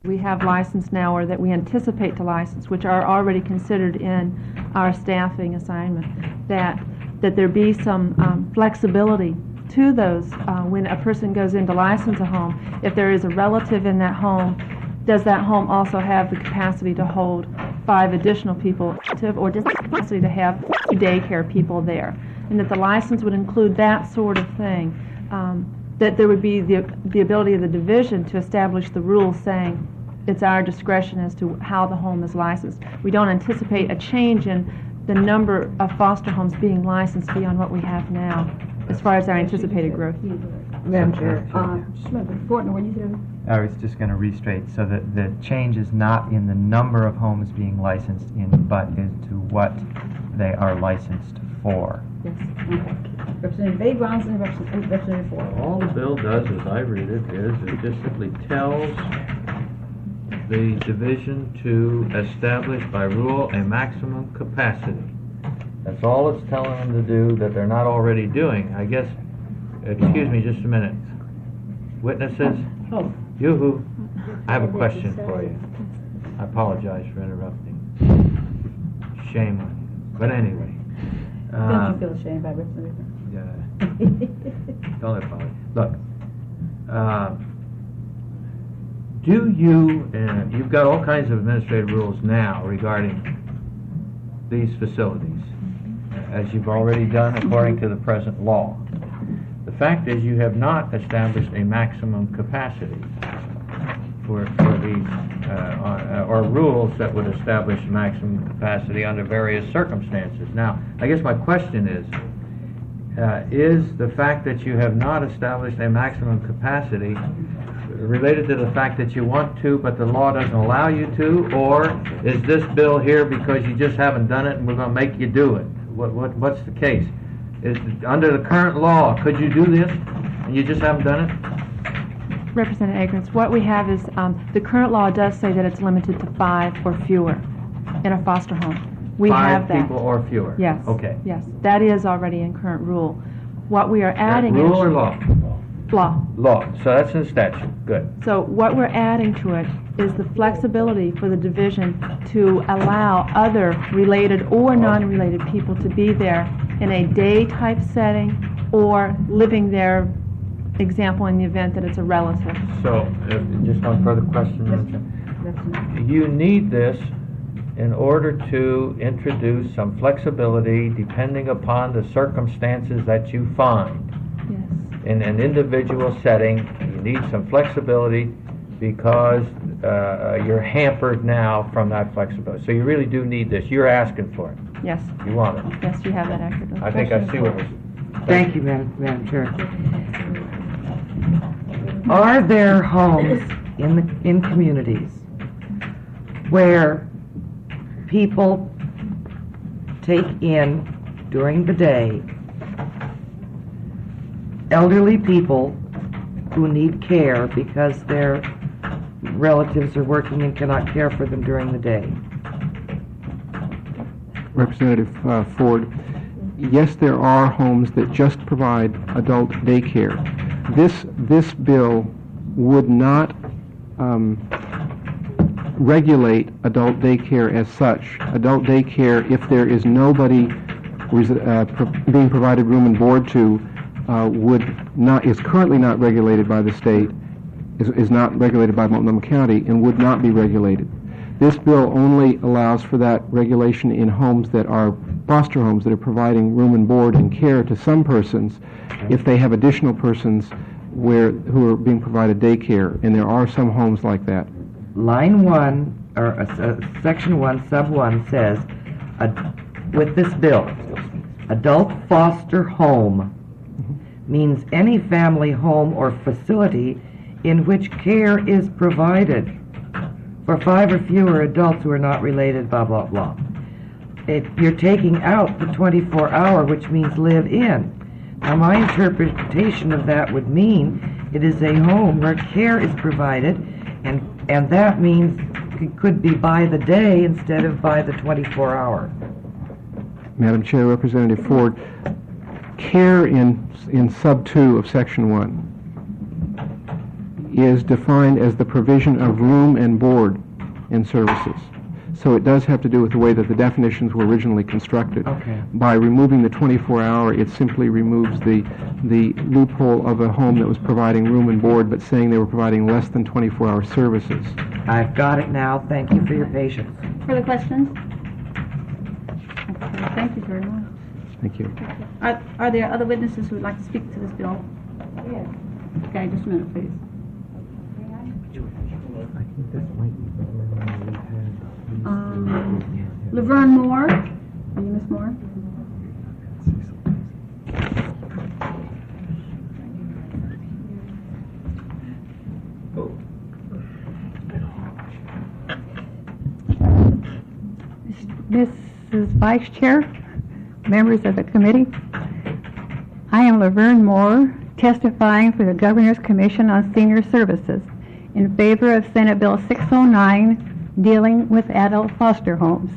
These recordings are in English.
We have licensed now, or that we anticipate to license, which are already considered in our staffing assignment, that there be some flexibility to those when a person goes in to license a home. If there is a relative in that home, does that home also have the capacity to hold 5 additional people, or does it have the capacity to have daycare people there? And that the license would include that sort of thing. That there would be the ability of the division to establish the rules saying it's our discretion as to how the home is licensed. We don't anticipate a change in the number of foster homes being licensed beyond what we have now, as far as our anticipated growth. Madam Chair. Gordon, what you said? I was just going to restate, so that the change is not in the number of homes being licensed in, but as to what they are licensed for. Yes. Okay. Representative Bay Brownson and Representative Ford. All the bill does, as I read it, is it just simply tells the division to establish by rule a maximum capacity. That's all it's telling them to do that they're not already doing. I guess, excuse me just a minute. Witnesses? Oh. Yoo-hoo. I have a question for you. I apologize for interrupting. Shame on you. But anyway. Don't you feel ashamed by Representative? Don't apologize. Look, do you, you've got all kinds of administrative rules now regarding these facilities, as you've already done according to the present law. The fact is you have not established a maximum capacity for these, or rules that would establish maximum capacity under various circumstances. Now, I guess my question is the fact that you have not established a maximum capacity related to the fact that you want to, but the law doesn't allow you to, or is this bill here because you just haven't done it and we're going to make you do it? What's the case? Is under the current law, could you do this and you just haven't done it? Representative Agrins, what we have is the current law does say that it's limited to 5 or fewer in a foster home. We have that. 5 people or fewer? Yes. Okay. Yes, that is already in current rule. What we are adding is... Rule or law? Law. Law. So that's in statute. Good. So what we're adding to it is the flexibility for the division to allow other related or non-related people to be there in a day-type setting or living there, example, in the event that it's a relative. So, just one further question. You need this in order to introduce some flexibility depending upon the circumstances that you find. Yes. In an individual setting, you need some flexibility because you're hampered now from that flexibility. So you really do need this. You're asking for it. Yes. You want it. Yes, you have that accurate. I think I see what it is. Thank you, Madam Chair. Are there homes in communities where people take in during the day elderly people who need care because their relatives are working and cannot care for them during the day? Representative Ford, yes, there are homes that just provide adult daycare. This bill would not regulate adult daycare as such. Adult daycare, if there is nobody who is being provided room and board to, is currently not regulated by the state, is not regulated by Multnomah County, and would not be regulated. This bill only allows for that regulation in homes that are foster homes that are providing room and board and care to some persons if they have additional persons who are being provided daycare, and there are some homes like that. Line 1, or Section 1, Sub 1 says, with this bill, adult foster home means any family home or facility in which care is provided for 5 or fewer adults who are not related, blah, blah, blah. You're taking out the 24-hour, which means live in. Now, my interpretation of that would mean it is a home where care is provided, and that means it could be by the day instead of by the 24-hour. Madam Chair, Representative Ford, care in Sub 2 of Section 1 is defined as the provision of room and board and services. So it does have to do with the way that the definitions were originally constructed. Okay. By removing the 24-hour, it simply removes the loophole of a home that was providing room and board, but saying they were providing less than 24-hour services. I've got it now. Thank you for your patience. Further questions? Okay, thank you very much. Thank you. Are there other witnesses who would like to speak to this bill? Yes. Okay, just a minute, please. Laverne Moore. Are you Miss Moore? Mrs. Vice Chair, members of the committee, I am Laverne Moore, testifying for the Governor's Commission on Senior Services in favor of Senate Bill 609 dealing with adult foster homes.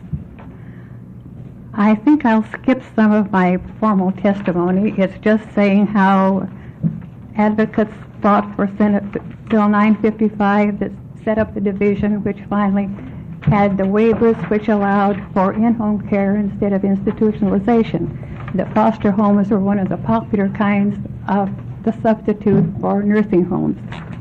I think I'll skip some of my formal testimony. It's just saying how advocates fought for Senate Bill 955 that set up the division, which finally had the waivers which allowed for in-home care instead of institutionalization. That foster homes were one of the popular kinds of the substitute for nursing homes.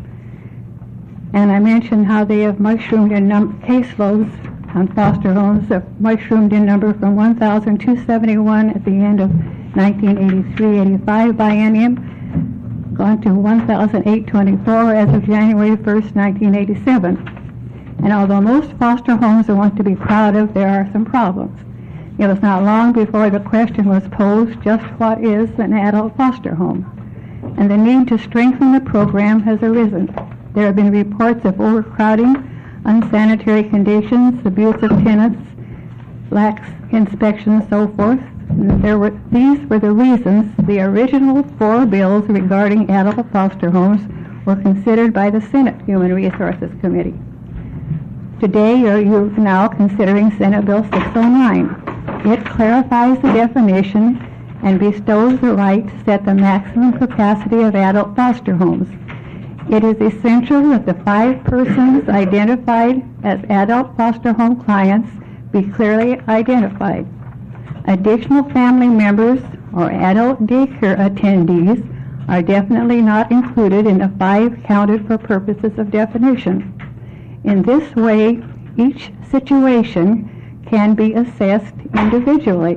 And I mentioned how they have mushroomed in caseloads on foster homes, have mushroomed in number from 1,271 at the end of 1983-85 biennium, gone to 1,824 as of January 1st, 1987. And although most foster homes are one to be proud of, there are some problems. It was not long before the question was posed, just what is an adult foster home? And the need to strengthen the program has arisen. There have been reports of overcrowding, unsanitary conditions, abuse of tenants, lax inspection, and so forth. And these were the reasons the original 4 bills regarding adult foster homes were considered by the Senate Human Resources Committee. Today, you're now considering Senate Bill 609. It clarifies the definition and bestows the right to set the maximum capacity of adult foster homes. It is essential that the 5 persons identified as adult foster home clients be clearly identified. Additional family members or adult daycare attendees are definitely not included in the 5 counted for purposes of definition. In this way, each situation can be assessed individually.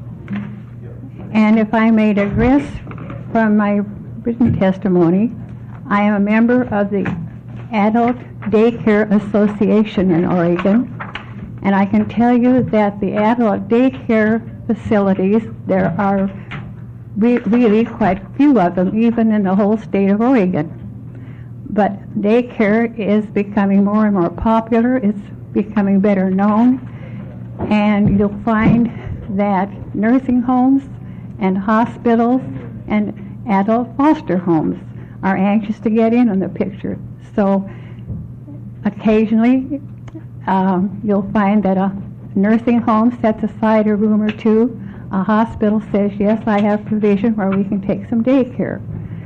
And if I may digress from my written testimony, I am a member of the Adult Daycare Association in Oregon, and I can tell you that the adult daycare facilities, there are really quite a few of them, even in the whole state of Oregon. But daycare is becoming more and more popular. It's becoming better known. And you'll find that nursing homes and hospitals and adult foster homes are anxious to get in on the picture. So occasionally you'll find that a nursing home sets aside a room or 2. A hospital says, yes, I have provision where we can take some daycare.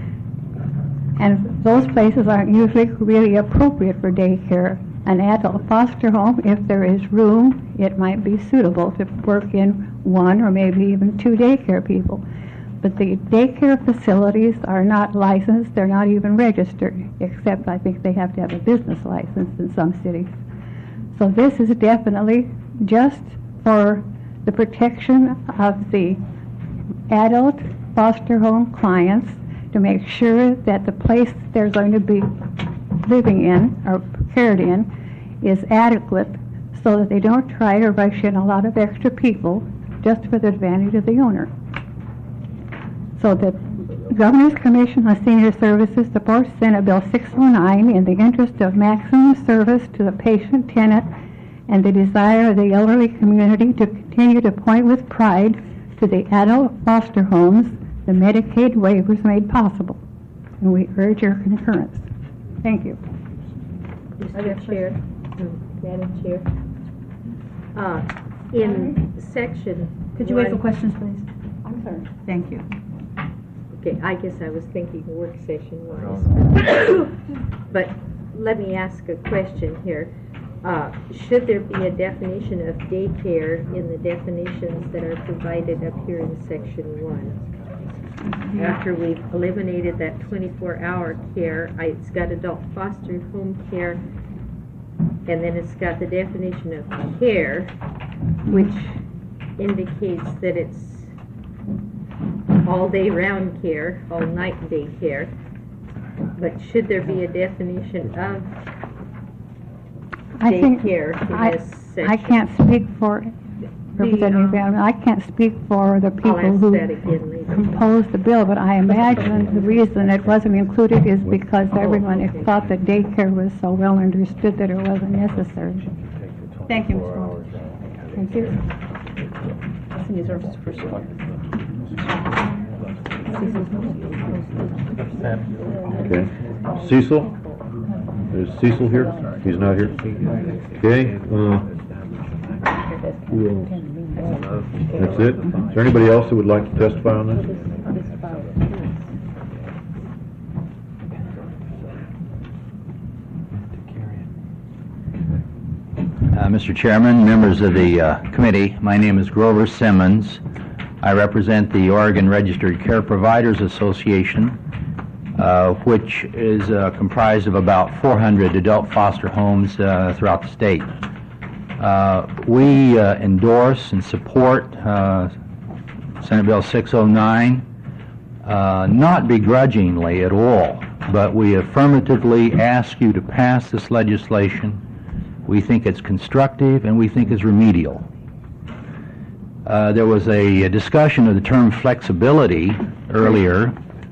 And those places aren't usually really appropriate for daycare. An adult foster home, if there is room, it might be suitable to work in 1 or maybe even 2 daycare people. But the daycare facilities are not licensed, they're not even registered, except I think they have to have a business license in some cities. So this is definitely just for the protection of the adult foster home clients, to make sure that the place they're going to be living in or cared in is adequate, so that they don't try to rush in a lot of extra people just for the advantage of the owner. So the Governor's Commission on Senior Services supports Senate Bill 609 in the interest of maximum service to the patient, tenant, and the desire of the elderly community to continue to point with pride to the adult foster homes the Medicaid waivers made possible. And we urge your concurrence. Thank you. Madam Chair, in section... Could you wait for questions, please? I'm sorry. Thank you. Okay, I guess I was thinking work session wise. But let me ask a question here. Should there be a definition of daycare in the definitions that are provided up here in section 1? After we've eliminated that 24-hour care, it's got adult foster home care, and then it's got the definition of care, which indicates that it's all day round care, all night day care. But should there be a definition of I think, daycare in I this section? I can't speak for Representative Allen. I can't speak for the people I'll ask who that again later. composed the bill, but I imagine the reason it wasn't included is because everyone thought that daycare was so well understood that it wasn't necessary. Thank you, Ms. Moore. Thank you. Okay. Cecil? Is Cecil here? He's not here? Okay. Who else? That's it? Is there anybody else that would like to testify on this? Mr. Chairman, members of the committee, my name is Grover Simmons. I represent the Oregon Registered Care Providers Association, which is comprised of about 400 adult foster homes throughout the state. We endorse and support Senate Bill 609, not begrudgingly at all, but we affirmatively ask you to pass this legislation. We think it's constructive and we think it's remedial. There was a discussion of the term flexibility earlier.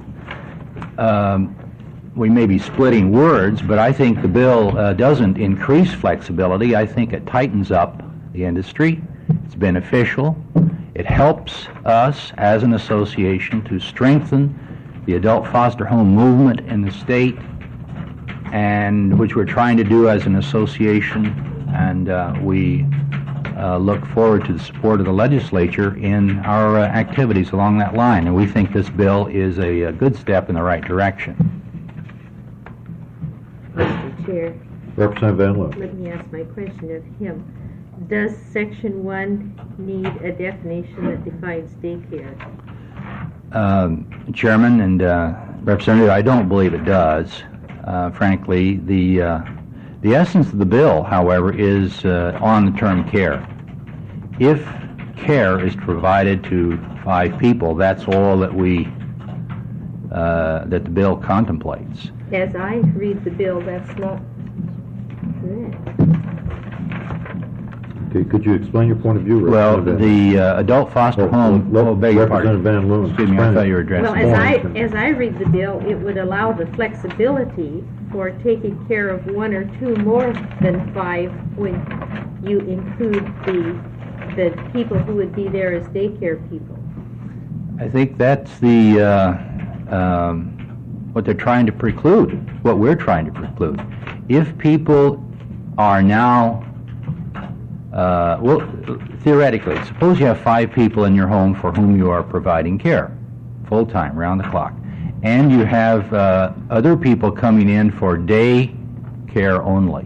We may be splitting words, but I think the bill doesn't increase flexibility. I think it tightens up the industry. It's beneficial. It helps us as an association to strengthen the adult foster home movement in the state, and which we're trying to do as an association, and we look forward to the support of the legislature in our activities along that line, and we think this bill is a good step in the right direction. Mr. Chair, Representative Van Loon. let me ask my question of him. Does Section 1 need a definition that defines daycare? Chairman and Representative, I don't believe it does. Frankly, the essence of the bill, however, is on the term care. If care is provided to 5 people, that's all that that the bill contemplates. As I read the bill, that's not correct. Okay, could you explain your point of view, Well, Representative Van Loon? the adult foster home, beg your Representative pardon. Van Loon. Excuse me, I thought you were Well, addressing. as I read the bill, it would allow the flexibility for taking care of 1 or 2 more than 5 when you include the people who would be there as daycare people. I think that's what they're trying to preclude, what we're trying to preclude. If people are now, well, theoretically, suppose you have 5 people in your home for whom you are providing care, full-time, round the clock, and you have other people coming in for day care only.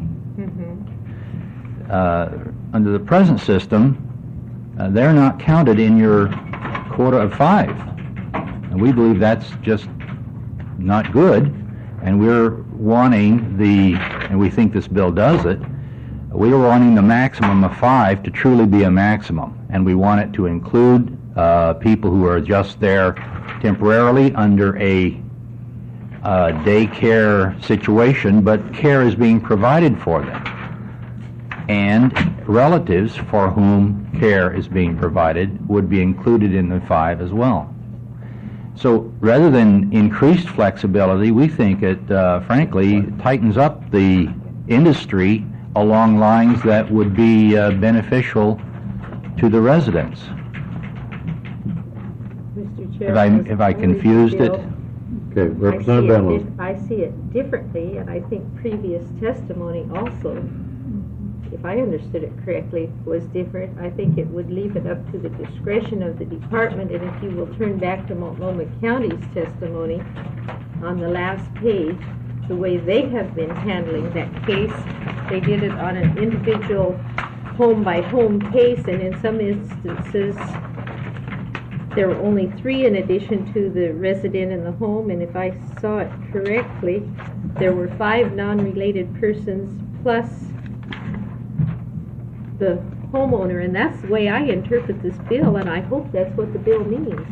Under the present system, they're not counted in your quota of 5. And we believe that's just not good, and we're wanting and we think this bill does it, we're wanting the maximum of 5 to truly be a maximum, and we want it to include people who are just there temporarily under a daycare situation, but care is being provided for them, and relatives for whom care is being provided would be included in the 5 as well. So rather than increased flexibility, we think it, frankly, tightens up the industry along lines that would be beneficial to the residents. Mr. Chair, Have I confused it? Okay, Representative Van Loon. I see it differently, and I think previous testimony also if I understood it correctly, was different. I think it would leave it up to the discretion of the department, and if you will turn back to Multnomah County's testimony on the last page, the way they have been handling that case, they did it on an individual home-by-home case, and in some instances, there were only 3 in addition to the resident in the home, and if I saw it correctly, there were 5 non-related persons plus the homeowner, and that's the way I interpret this bill, and I hope that's what the bill means.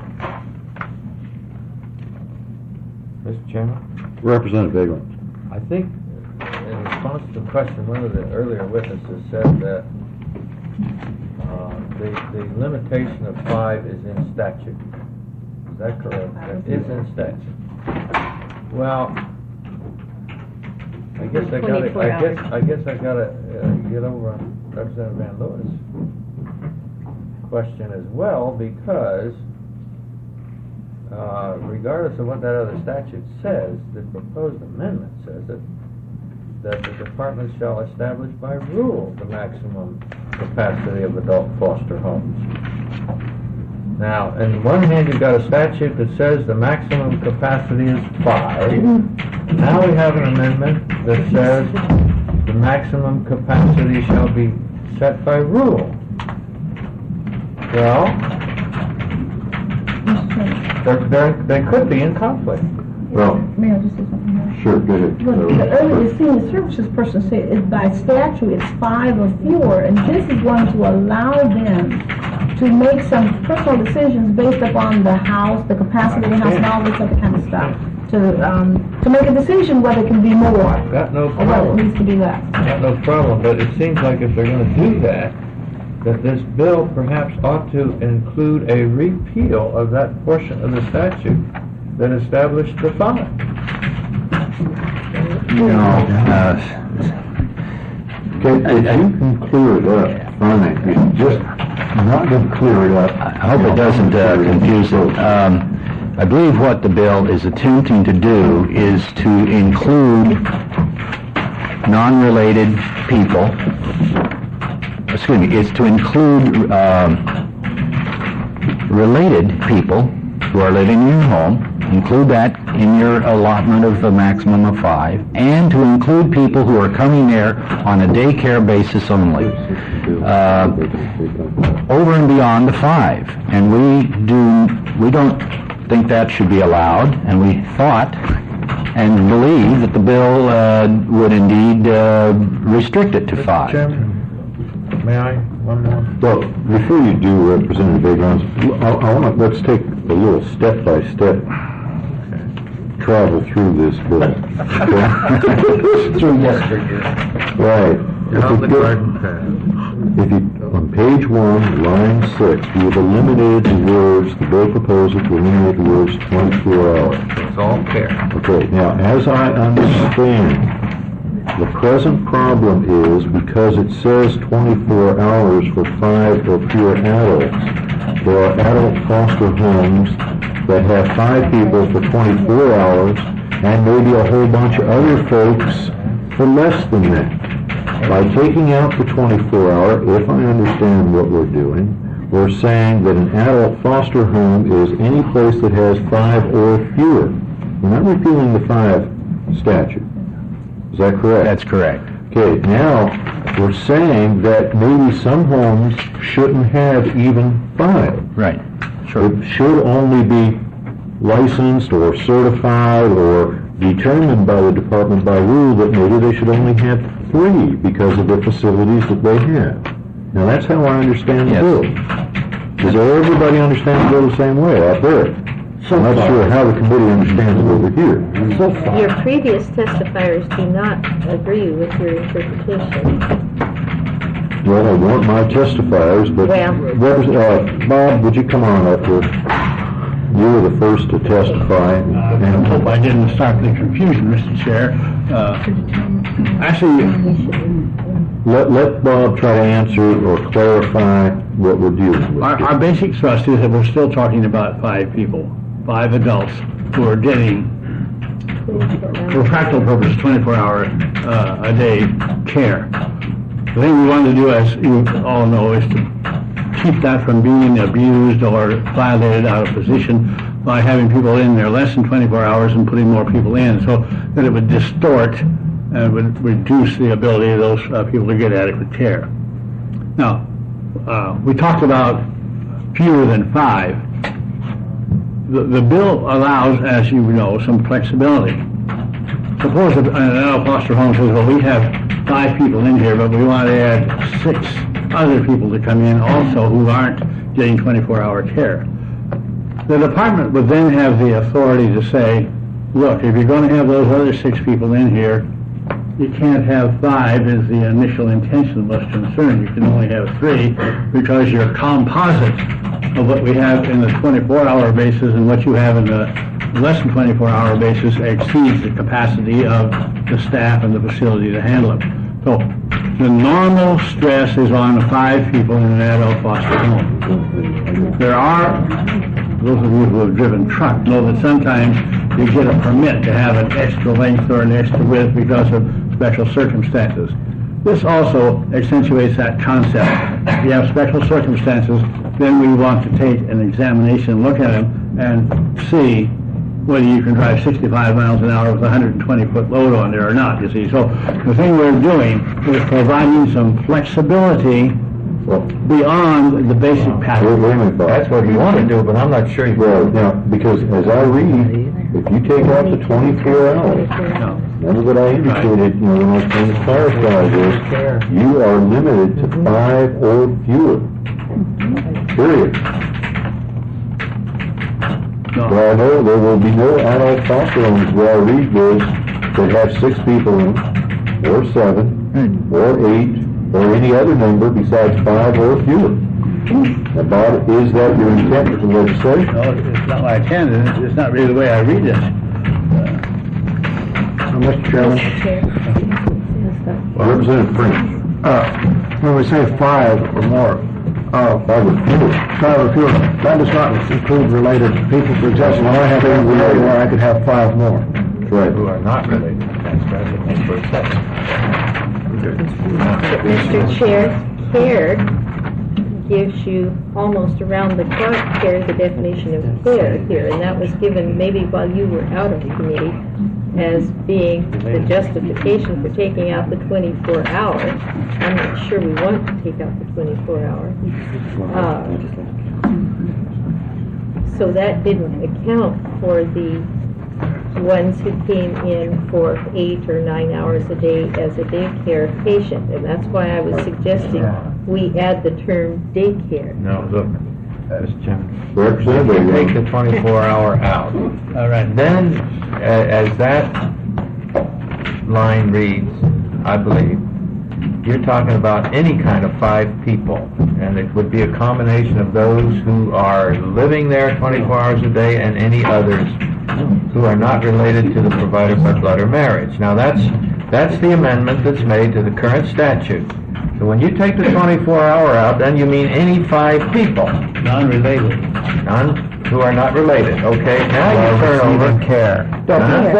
Mr. Chairman? Representative Vagrant. I think in response to the question, one of the earlier witnesses said that the limitation of 5 is in statute. Is that correct? It is in statute. Well, I guess I gotta get over on Representative Van Lewis' question as well, because regardless of what that other statute says, the proposed amendment says that the department shall establish by rule the maximum capacity of adult foster homes. Now, on one hand, you've got a statute that says the maximum capacity is 5. Now we have an amendment that says the maximum capacity shall be set by rule. Well, they could be in conflict. Well, May I just say something more? sure, go ahead. The earlier senior services person said it's by statute it's 5 or fewer, and this is going to allow them to make some personal decisions based upon the house, the capacity of the house, and all this other kind of stuff. To make a decision whether it can be more Got no or whether it problem. needs to be less. Got no problem, but it seems like if they're going to do that this bill perhaps ought to include a repeal of that portion of the statute that established the 5. Okay, if you can clear it up, fine, if you just not going to clear it up. I hope it doesn't confuse it. I believe what the bill is attempting to do is to include non-related people, is to include related people who are living in your home, include that in your allotment of a maximum of 5, and to include people who are coming there on a daycare basis only, over and beyond the 5. And we don't think that should be allowed, and we thought and believe that the bill would indeed restrict it to 5. Chairman, may I? One more. Well, before you do, Representative Vagrant, let's take a little step-by-step travel through this bill. Okay? Through yesterday. Right. On the garden path. If you, on page 1, line 6, you have eliminated the words, the bill proposes to eliminate the words 24 hours. It's all fair. Okay, now, as I understand, the present problem is because it says 24 hours for 5 or fewer adults, there are adult foster homes that have 5 people for 24 hours and maybe a whole bunch of other folks for less than that. By taking out the 24-hour, if I understand what we're doing, we're saying that an adult foster home is any place that has 5 or fewer. We're not repealing the 5 statute. Is that correct? That's correct. Okay, now we're saying that maybe some homes shouldn't have even 5. Right. Sure. It should only be licensed or certified or determined by the department by rule that maybe they should only have 3 because of the facilities that they have. Now that's how I understand the bill. Does everybody understand the bill the same way out there? I'm not sure how the committee understands it over here. Your previous testifiers do not agree with your interpretation. Well, I want my testifiers, but Bob, would you come on up here? You were the first to testify. I hope I didn't start the confusion, Mr. Chair. Actually, Let Bob try to answer or clarify what we're dealing with. our basic thrust is that we're still talking about 5 people, 5 adults who are getting, for practical purposes, 24-hour a day care. The thing we want to do, as you all know, is to keep that from being abused or violated out of position by having people in there less than 24 hours and putting more people in, so that it would distort and would reduce the ability of those people to get adequate care. Now, we talked about fewer than 5. The bill allows, as you know, some flexibility. Suppose an adult foster home says, well, we have 5 people in here, but we want to add 6 other people to come in also who aren't getting 24-hour care. The department would then have the authority to say, look, if you're going to have those other 6 people in here, you can't have 5 as the initial intention was concerned. You can only have 3 because your composite of what we have in the 24-hour basis and what you have in the less than 24-hour basis exceeds the capacity of the staff and the facility to handle it. So the normal stress is on 5 people in an adult foster home. There are, those of you who have driven truck know that sometimes you get a permit to have an extra length or an extra width because of special circumstances. This also accentuates that concept. If you have special circumstances, then we want to take an examination, look at them, and see whether you can drive 65 miles an hour with a 120-foot load on there or not, you see. So the thing we're doing is providing some flexibility beyond the basic pattern. Wait a minute, Bob. That's what you want to do, but I'm not sure you Well, now, because as I read, if you take out the 24 hours, remember what I indicated, when I was trying to clarify this, you are limited to 5 or fewer. Period. Well, I know there will be no adult foster homes where I read this that have 6 people in, or 7, or 8, or any other number besides 5 or fewer. Now, Bob, is that your intent with the legislation? No, it's not my intent, it's not really the way I read this. Mr. Chairman, Representative French. when we say 5 or more, 5 or fewer. 5 or fewer, that does not include related people. For example, when I have family where I could have 5 more. Right. who are not related. That's what it says. Mr. Chair, care gives you almost around the clock care, the definition of care here, and that was given maybe while you were out of the committee as being the justification for taking out the 24-hour. I'm not sure we want to take out the 24-hour. So that didn't account for the ones who came in for 8 or 9 hours a day as a daycare patient, and that's why I was suggesting we add the term daycare. No, look, Mr. Chairman. Representative, You take the 24-hour out. All right. Then, as that line reads, I believe, you're talking about any kind of 5 people, and it would be a combination of those who are living there 24 hours a day and any others who are not related to the provider by blood or marriage. Now, that's the amendment that's made to the current statute. So when you take the 24-hour out, then you mean any 5 people. Non-related. None who are not related. Okay, now you turn over care. who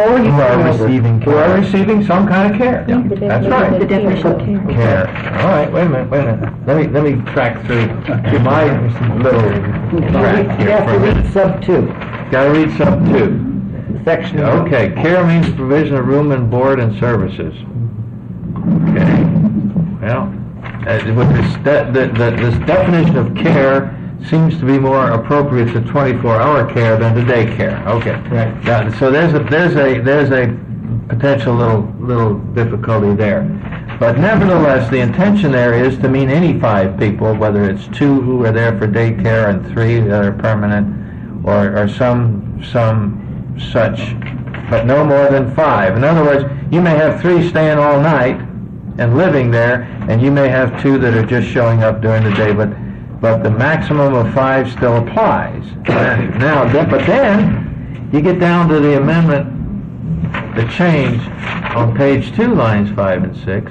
are receiving some kind of care. That's right. The definition of care. Care. All right, wait a minute. Let me track through my little track here for a minute. Sub 2. Gotta read sub 2. Section. Okay, care means provision of room and board and services. Okay. Well, with this definition of care seems to be more appropriate to 24-hour care than to daycare. Okay. Right. Now, so there's a potential little difficulty there. But nevertheless, the intention there is to mean any 5 people, whether it's 2 who are there for daycare and 3 that are permanent, or some such, but no more than 5. In other words, you may have 3 staying all night and living there, and you may have 2 that are just showing up during the day, but the maximum of 5 still applies. Now, but then you get down to the amendment, the change on page 2, lines 5 and 6,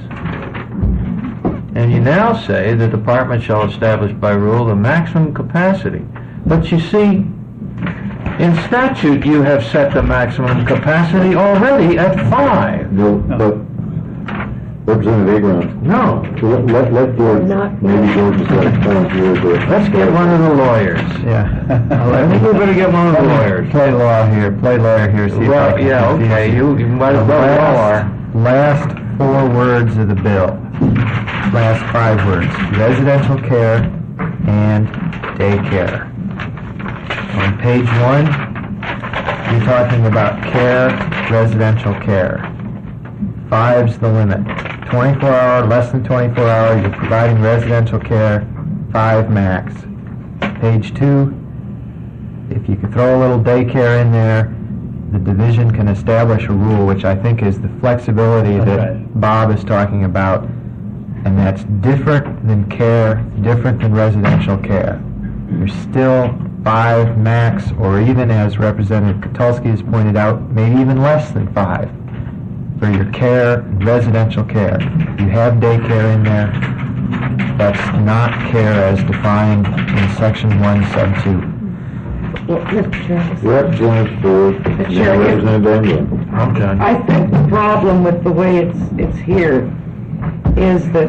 and you now say the department shall establish by rule the maximum capacity. But you see, in statute, you have set the maximum capacity already at 5. No, but Representative Agron. No. Let George, maybe George has got a point here, but... Let's get one of the lawyers. Yeah. I think we better get one of the lawyers. Play lawyer here, see if I Well, can yeah, confuse okay, you might as The well are. last 4 words of the bill, last 5 words, residential care and daycare. On page 1, you're talking about care, residential care. 5's the limit. 24-hour, less than 24-hour, you're providing residential care, 5 max. Page 2, if you could throw a little daycare in there, the division can establish a rule, which I think is the flexibility that Bob is talking about, and that's different than care, different than residential care. There's still 5 max, or even as Representative Katulski has pointed out, maybe even less than 5 for your care and residential care. You have daycare in there. That's not care as defined in section 1, sub 2. Well, Mr. Chair. Representative Ford, Chair, Representative England. I'm done. I think the problem with the way it's here is that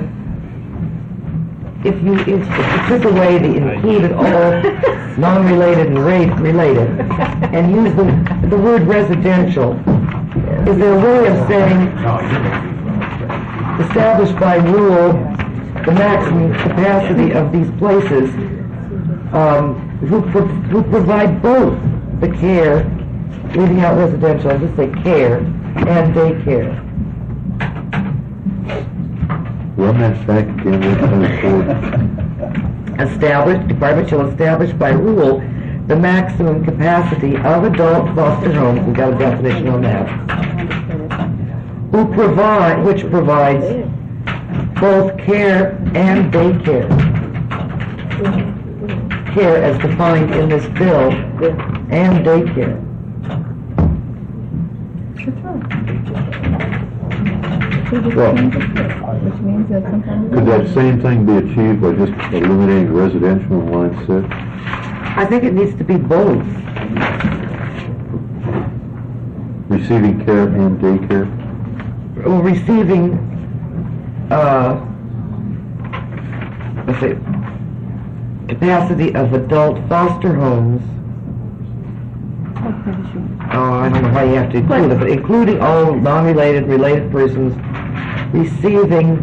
if you took away the included all non-related and related and use the word residential, is there a way of saying established by rule the maximum capacity of these places who provide both the care, leaving out residential, I'll just say care, and daycare? Run that back again, Representative Ford. Established, department shall establish by rule the maximum capacity of adult foster homes, we got a definition on that, which provides both care and daycare. Care as defined in this bill, and daycare. Well, Which means that sometimes... could that same thing be achieved by just eliminating residential in line 6? I think it needs to be both. Receiving care and daycare? Well, receiving, let's see, capacity of adult foster homes. Oh, I don't know why you have to include it, but including all non-related, related persons receiving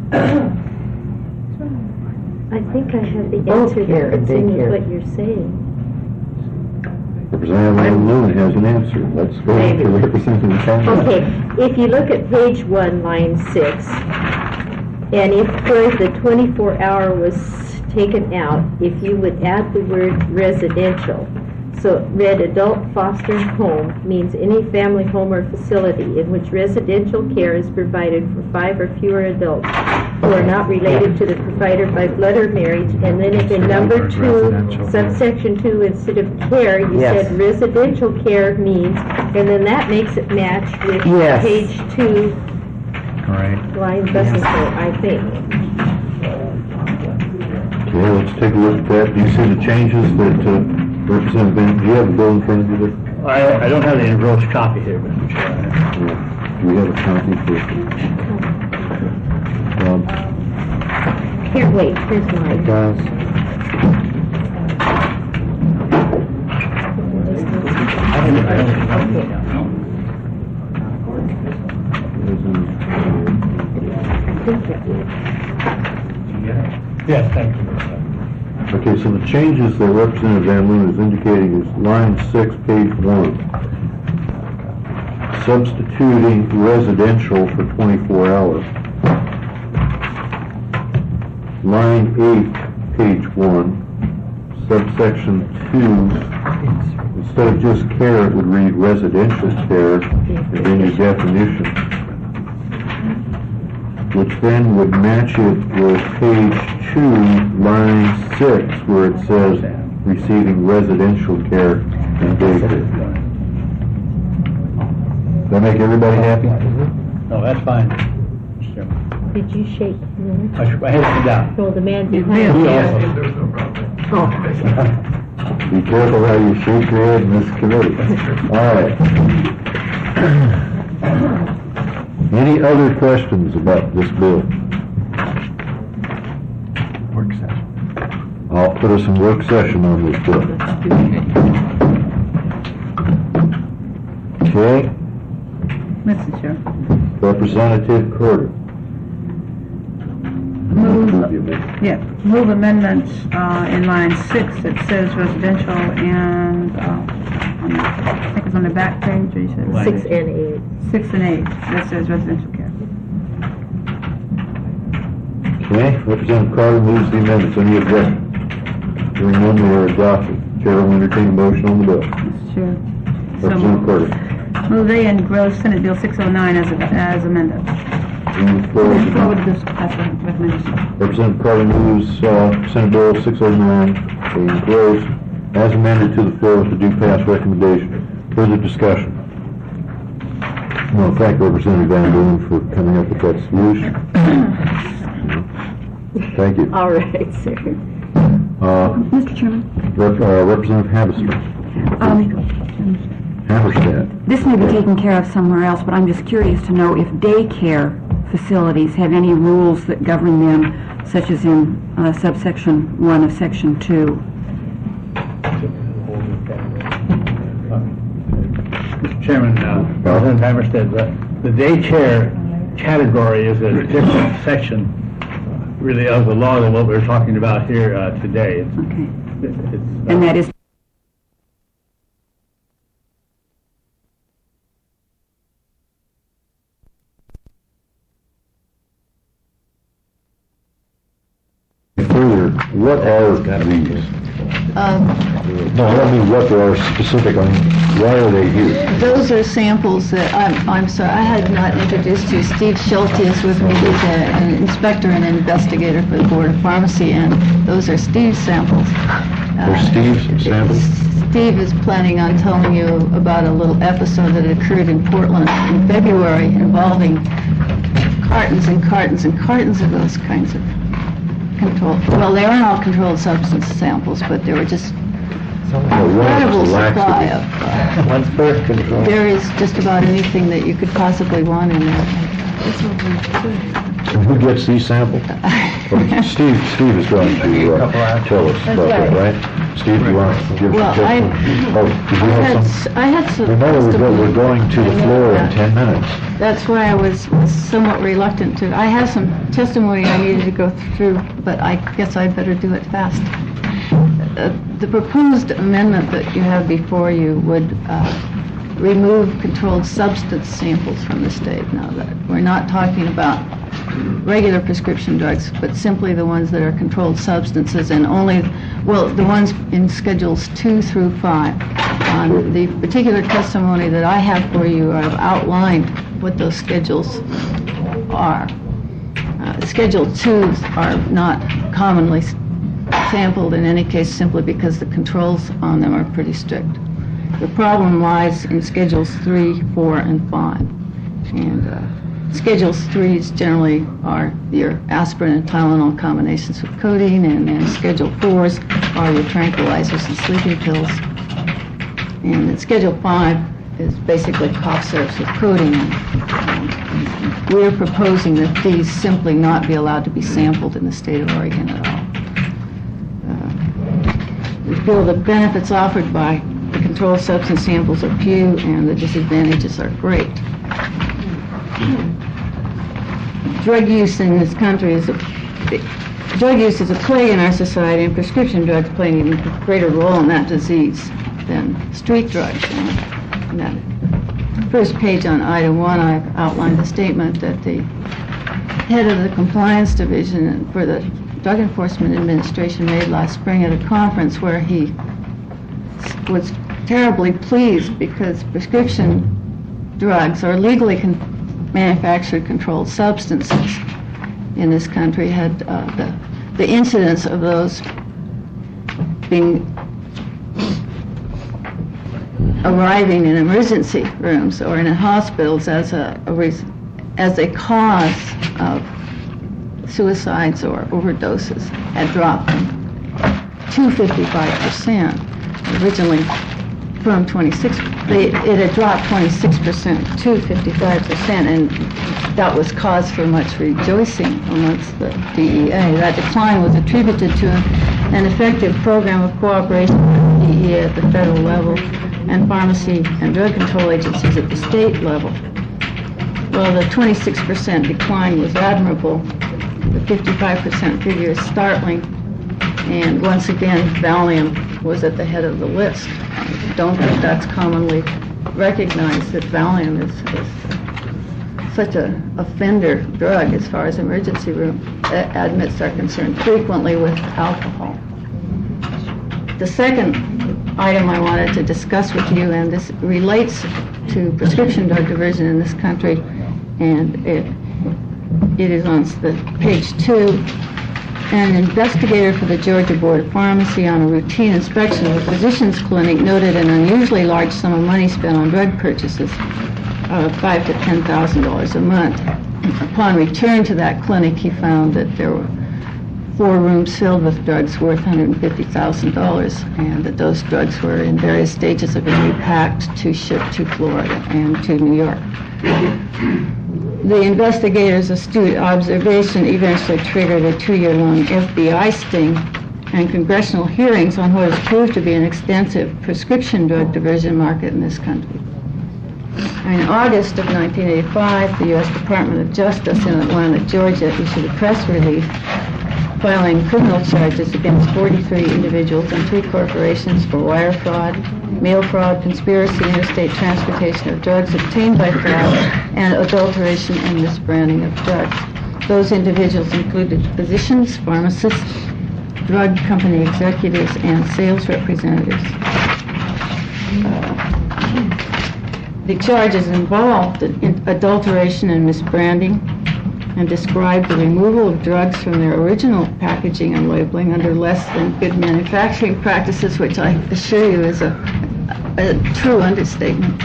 I think I have the both answer care that and fits in with daycare. what you're saying. Representative Loon has an answer. Let's go Maybe. to Representative Campbell. Okay, if you look at page 1, line 6, and if where the 24-hour was taken out, if you would add the word residential, so read adult foster home means any family home or facility in which residential care is provided for 5 or fewer adults who are not related to the provider by blood or marriage, and then if in number 2, subsection 2, instead of care, you Yes. said residential care means, and then that makes it match with Yes. page 2, Right. line Bussington, I think. Okay, let's take a look at that. Do you see the changes that Representative Ben, do you have a bill in front of you there? I don't have the engrossed copy here, Mr. Chair. Do we have a copy for Here, wait, here's mine. Guys, Yes, thank you. Okay, so the changes that Representative Van Loon is indicating is line 6, page 1. Substituting residential for 24 hours. Line 8, page 1, subsection 2, instead of just care, it would read residential care, and then your definition, which then would match it with page 2, line 6, where it says receiving residential care and daycare. Does that make everybody happy? No, that's fine, Mr. Chairman. Did you shake? No. I had it down. Oh, the man behind you. Be careful how you shake your head in this committee. All right. Any other questions about this bill? Work session. I'll put us in work session on this bill. Okay, Mr. Chair. Representative Carter. Move amendments in line 6 that says residential and, I think it's on the back page, or you said? 6 and 8. 6 and 8, that says residential care. Okay, Representative Carter moves the amendments. Any objection? Hearing none, they are adopted. Chair will entertain a motion on the bill. Mr. Chair. So Representative Carter. move A and gross Senate Bill 609 as amended. Move forward. Forward this as a recommendation. Representative Carter moves Senate Bill 609, gross, as amended to the floor with the due pass recommendation. Further discussion? I want to thank Representative Van Boon for coming up with that solution. Thank you. All right, sir. Mr. Chairman, Representative Haverstead. Haverstead. This may be taken care of somewhere else, but I'm just curious to know if daycare facilities have any rules that govern them, such as in subsection 1 of section 2. Mr. Chairman, Representative Hammerstead, the daycare category is a different section, really, of the law than what we're talking about here today. Okay. And that is Further, what are these? No, I don't mean what they are specific on, why are they here? Those are samples that, I'm sorry, I had not introduced you. Steve Schulte is with me. He's an inspector and investigator for the Board of Pharmacy, and those are Steve's samples. They're Steve's samples? Steve is planning on telling you about a little episode that occurred in Portland in February involving cartons and cartons and cartons of those kinds of well, they aren't all controlled substance samples, but there were just incredible supply of One's birth control. there is just about anything that you could possibly want in there. And who gets these samples? Steve is going to tell us about that, right? Steve, you want to give Well, us did you have some? I had some Remember, we're going to the floor in 10 minutes. That's why I was somewhat reluctant to. I have some testimony I needed to go through, but I guess I'd better do it fast. The proposed amendment that you have before you would remove controlled substance samples from the state. Now, that we're not talking about regular prescription drugs, but simply the ones that are controlled substances, and only, well, the ones in Schedules 2 through 5. On the particular testimony that I have for you, I've outlined what those schedules are. Schedule 2s are not commonly sampled in any case, simply because the controls on them are pretty strict. The problem lies in Schedules 3, 4, and 5. And Schedules 3s generally are your aspirin and Tylenol combinations with codeine, and then Schedule 4s are your tranquilizers and sleeping pills. And then Schedule 5 is basically cough syrups with codeine. We're proposing that these simply not be allowed to be sampled in the state of Oregon at all. We feel the benefits offered by the controlled substance samples are few and the disadvantages are great. Drug use in this country is a plague in our society, and prescription drugs play an even greater role in that disease than street drugs. And that first page on item 1, I've outlined a statement that the head of the compliance division for the Drug Enforcement Administration made last spring at a conference, where he was terribly pleased because prescription drugs are legally manufactured controlled substances in this country had the incidence of those arriving in emergency rooms or in hospitals as a cause of suicides or overdoses had dropped to 55%, originally from 26%. it had dropped 26% to 55%, and that was cause for much rejoicing amongst the DEA. That decline was attributed to an effective program of cooperation with the DEA at the federal level and pharmacy and drug control agencies at the state level. Well, the 26% decline was admirable. The 55% figure is startling. And once again, Valium was at the head of the list. I don't think that's commonly recognized, that Valium is such a offender drug as far as emergency room admits are concerned, frequently with alcohol. The second item I wanted to discuss with you, and this relates to prescription drug diversion in this country, and it is on page 2. An investigator for the Georgia Board of Pharmacy on a routine inspection of a physician's clinic noted an unusually large sum of money spent on drug purchases, $5,000 to $10,000 a month. Upon return to that clinic, he found that there were 4 rooms filled with drugs worth $150,000, and that those drugs were in various stages of being repacked to ship to Florida and to New York. The investigator's astute observation eventually triggered a 2-year-long FBI sting and congressional hearings on what has proved to be an extensive prescription drug diversion market in this country. In August of 1985, the U.S. Department of Justice in Atlanta, Georgia, issued a press release filing criminal charges against 43 individuals and 3 corporations for wire fraud, mail fraud, conspiracy, interstate transportation of drugs obtained by fraud, and adulteration and misbranding of drugs. Those individuals included physicians, pharmacists, drug company executives, and sales representatives. The charges involved adulteration and misbranding, and described the removal of drugs from their original packaging and labeling under less than good manufacturing practices, which I assure you is a true understatement.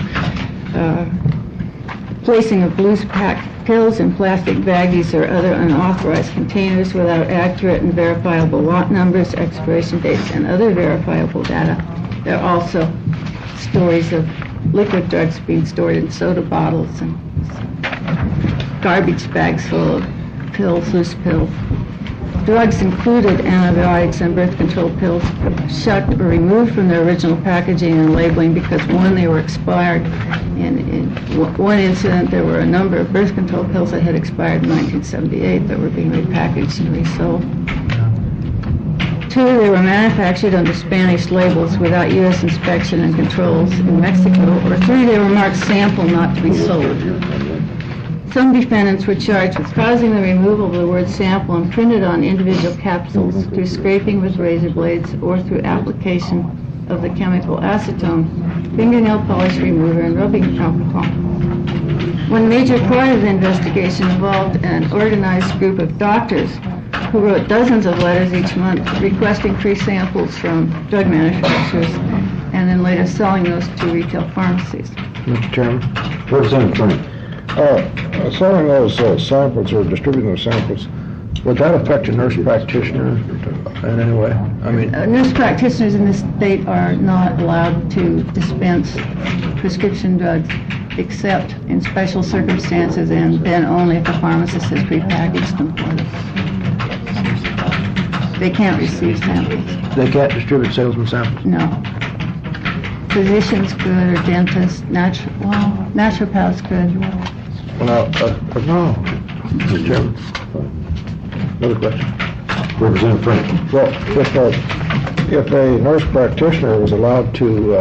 Placing of loose-packed pills in plastic baggies or other unauthorized containers without accurate and verifiable lot numbers, expiration dates, and other verifiable data. There are also stories of liquid drugs being stored in soda bottles and garbage bags full of pills, loose pills. Drugs included antibiotics and birth control pills shucked or removed from their original packaging and labeling because, one, they were expired. In one incident, there were a number of birth control pills that had expired in 1978 that were being repackaged and resold. 2, they were manufactured under Spanish labels without U.S. inspection and controls in Mexico. Or 3, they were marked sample not to be sold. Some defendants were charged with causing the removal of the word sample imprinted on individual capsules through scraping with razor blades or through application of the chemical acetone, fingernail polish remover, and rubbing alcohol. One major part of the investigation involved an organized group of doctors who wrote dozens of letters each month requesting free samples from drug manufacturers and then later selling those to retail pharmacies. Mr. Chairman. Representative Frank. Selling those samples or distributing those samples, would that affect a nurse practitioner in any way? I mean, nurse practitioners in this state are not allowed to dispense prescription drugs except in special circumstances, and then only if the pharmacist has prepackaged them for them. They can't receive samples. They can't distribute salesman samples? No. Physicians could, or dentists, naturopaths could. Well, no. Mr. Chairman. Another question. Representative Frank. Well, if a nurse practitioner was allowed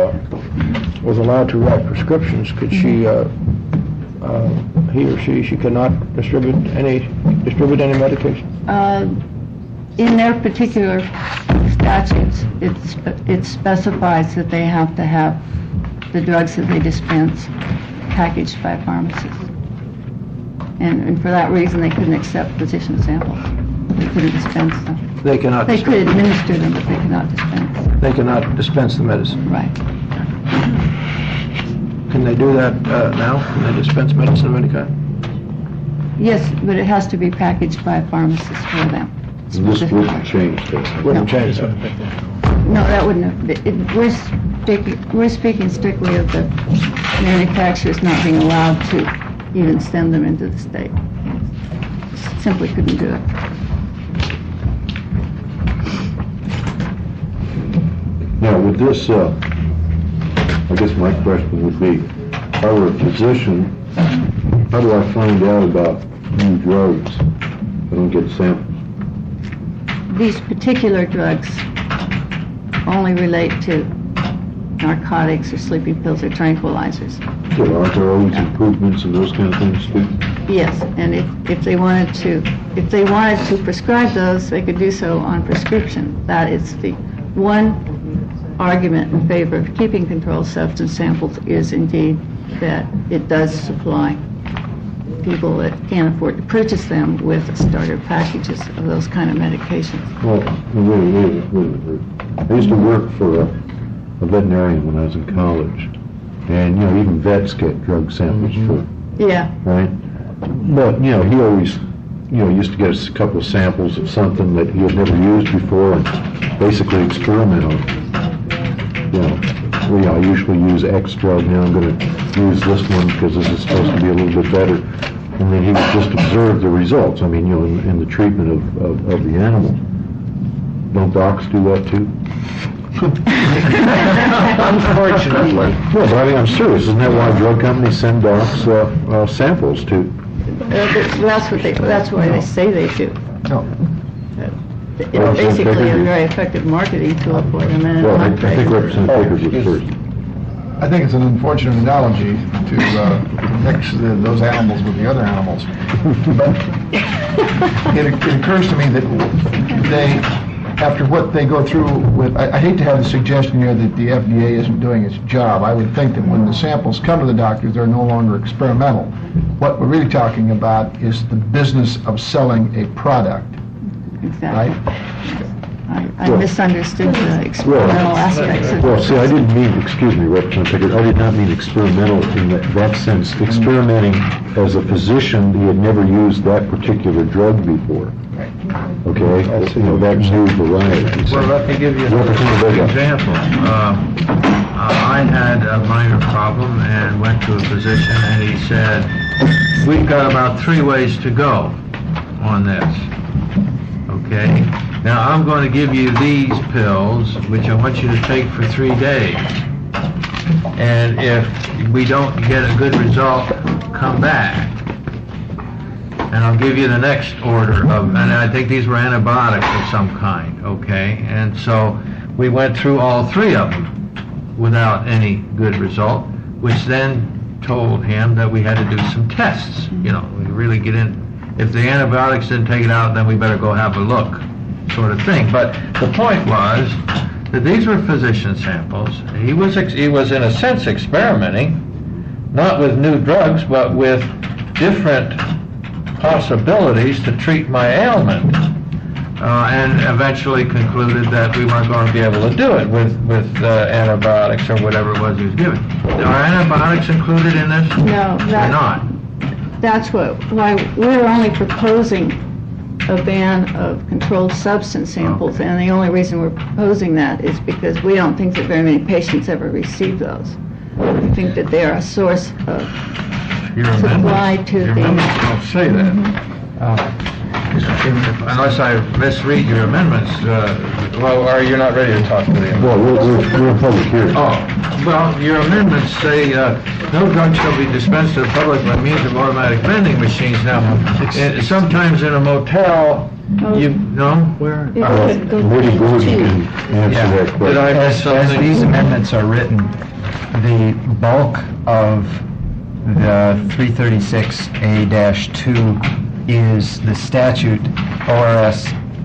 to write prescriptions, could she, he or she could not distribute any medication? In their particular statutes, it specifies that they have to have the drugs that they dispense packaged by a pharmacist. And for that reason, they couldn't accept physician samples. They couldn't dispense them. They cannot. They could administer them, but they could not dispense. They cannot dispense the medicine. Right. Can they do that now? Can they dispense medicine of any kind? Yes, but it has to be packaged by a pharmacist for them. This wouldn't change that. Wouldn't change that. No, that wouldn't. We're speaking strictly of the manufacturers not being allowed to even send them into the state. Simply couldn't do it. Now, with this, I guess my question would be, if I were a physician, how do I find out about new drugs? I don't get samples. These particular drugs only relate to narcotics or sleeping pills or tranquilizers. So aren't there always improvements and those kind of things too? Yes, and if they wanted to prescribe those, they could do so on prescription. That is the one argument in favor of keeping controlled substance samples, is indeed that it does supply people that can't afford to purchase them with starter packages of those kind of medications. Well, wait a minute. I used to work for a veterinarian when I was in college, and even vets get drug samples for, Yeah. right? But he always used to get us a couple of samples of something that he had never used before and basically experiment on. I usually use X drug, now I'm going to use this one because this is supposed to be a little bit better. And then he would just observe the results, in the treatment of the animal. Don't docs do that too? Unfortunately. Well, but I'm serious, isn't that why drug companies send docs samples to? That's why they say they do. No. It's basically a very effective marketing tool for them. And Well, I think Representative Akers was first. I think it's an unfortunate analogy to mix those animals with the other animals. But it occurs to me that they, after what they go through with, I hate to have the suggestion here that the FDA isn't doing its job. I would think that when the samples come to the doctors, they're no longer experimental. What we're really talking about is the business of selling a product. Exactly. Right? I misunderstood the experimental aspects of it. Well, see, I didn't mean, excuse me, Representative Pickett, I did not mean experimental in that sense. Experimenting as a physician, he had never used that particular drug before. Okay? That new variety. Well, let me give you an example. I had a minor problem and went to a physician, and he said, we've got about 3 ways to go on this. Okay? Now, I'm going to give you these pills, which I want you to take for 3 days. And if we don't get a good result, come back. And I'll give you the next order of, and I think these were antibiotics of some kind, okay? And so we went through all 3 of them without any good result, which then told him that we had to do some tests. We really get in. If the antibiotics didn't take it out, then we better go have a look, sort of thing. But the point was that these were physician samples. He was in a sense experimenting, not with new drugs, but with different possibilities to treat my ailment, and eventually concluded that we weren't going to be able to do it with antibiotics or whatever it was he was giving. Are antibiotics included in this? No, they're not. That's why we're only proposing a ban of controlled substance samples, and the only reason we're proposing that is because we don't think that very many patients ever receive those. We think that they are a source of supply to the... Don't say that. Unless I misread your amendments, or you're not ready to talk to the amendments. Well, we're in public hearing. Oh, well, your amendments say, no drug shall be dispensed to the public by means of automatic vending machines. Now, sometimes in a motel, where? Maybe Gordon can answer that question. Did I miss something? As these amendments are written, the bulk of the 336A-2 is the statute ORS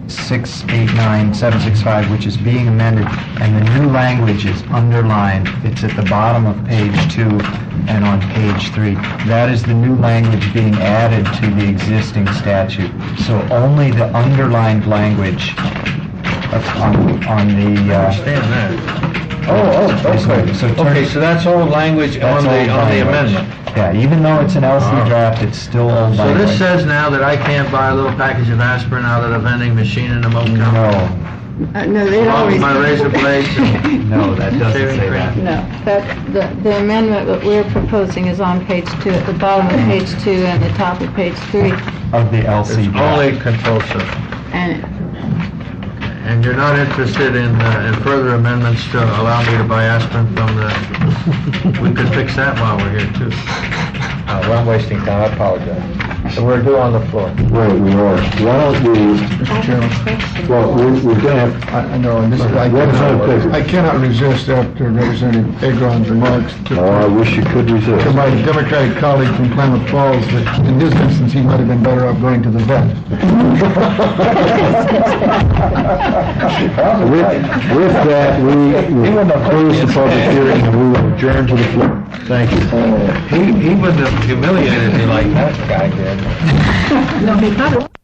689-765, which is being amended, and the new language is underlined. It's at the bottom of page 2 and on page 3. That is the new language being added to the existing statute. So only the underlined language on the... I understand that. Okay. Okay, so that's old language on the amendment. Yeah, even though it's an LC draft, it's still old So language. this says now that I can't buy a little package of aspirin out of the vending machine in a motel? No, they always... My razor blades and... No, that doesn't say that. No, the amendment that we're proposing is on page 2, at the bottom of page 2 and the top of page 3. Of the LC It's draft. only control center. And you're not interested in further amendments to allow me to buy aspirin from the... We could fix that while we're here, too. Well, I'm wasting time, I apologize. So we're due on the floor. Right, we are. Why don't we, Mr. Chairman. well, we're gonna have, I know, and this is, I cannot resist after Representative Agron's remarks oh, I wish you could resist. to my Democratic colleague from Klamath Falls that in his instance, he might have been better off going to the vet. With that, we will close the public hearing and we will adjourn to the floor. Thank you. He wouldn't have humiliated me like that guy did. No, he got it.